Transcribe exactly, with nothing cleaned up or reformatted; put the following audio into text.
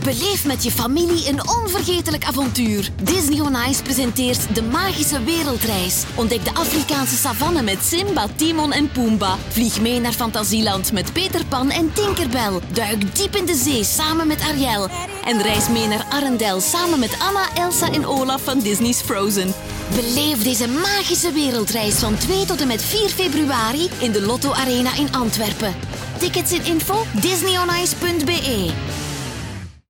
Beleef met je familie een onvergetelijk avontuur. Disney on Ice presenteert de magische wereldreis. Ontdek de Afrikaanse savanne met Simba, Timon en Pumbaa. Vlieg mee naar Fantasieland met Peter Pan en Tinkerbell. Duik diep in de zee samen met Ariel. En reis mee naar Arendelle samen met Anna, Elsa en Olaf van Disney's Frozen. Beleef deze magische wereldreis van twee tot en met vier februari in de Lotto Arena in Antwerpen. Tickets en info disney on ice punt b e.